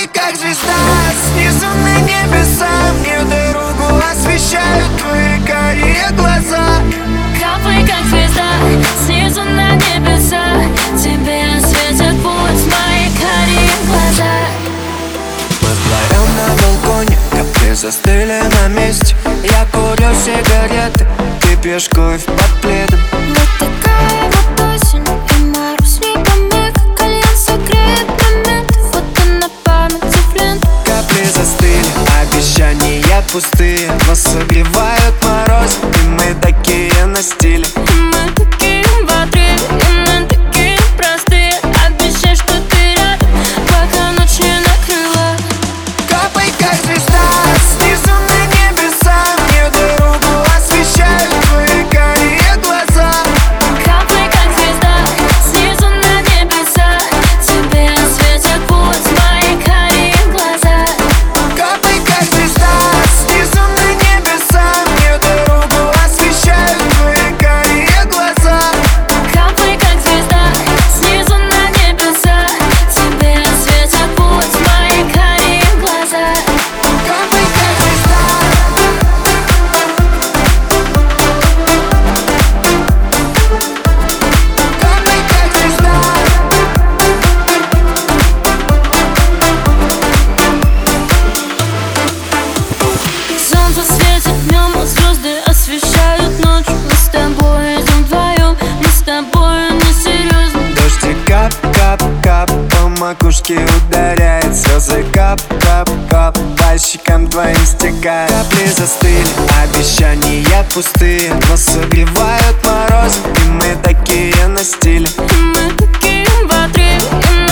Капай, как звезда, снизу на небеса. Мне дорогу освещают твои карие глаза. Капай, как звезда, снизу на небеса. Тебе светят путь мои карие глаза. Мы вдвоем на балконе, капли застыли на месте. Я курю сигареты, ты пьешь кофе под пледом. Вот такая вот осень, и мороз не помех. Кальян согреет момент, фото на память в ленту. Капли застыли, обещания пустые, но согревают мороз. И мы такие на стиле. Мы такие бодрые, и мы такие простые. Обещай, что ты рядом, пока ночь не накрыла. Капай, как звезда, снизу на небеса. Мне дорогу освещают твои карие глаза. Капай, как звезда, снизу на небеса. Тебе светят путь мои карие глаза. Капай, как звезда, снизу на небеса. Мне дорогу освещают твои карие глаза. Капай, как звезда, снизу на небеса. Тебе светят путь мои карие глаза. Капай, как звезда. Капай, как звезда. Солнце светит днем, а звезды освещают ночь. Мы с тобой идем вдвоем, мы с тобой несерьезно. Дождик кап-кап-кап по макушке ударяет. Слезы кап-кап-кап по щекам твоим стекают. Капли застыли, обещания пустые, но согревают мороз. И мы такие на стиле. Мы такие бодрые, и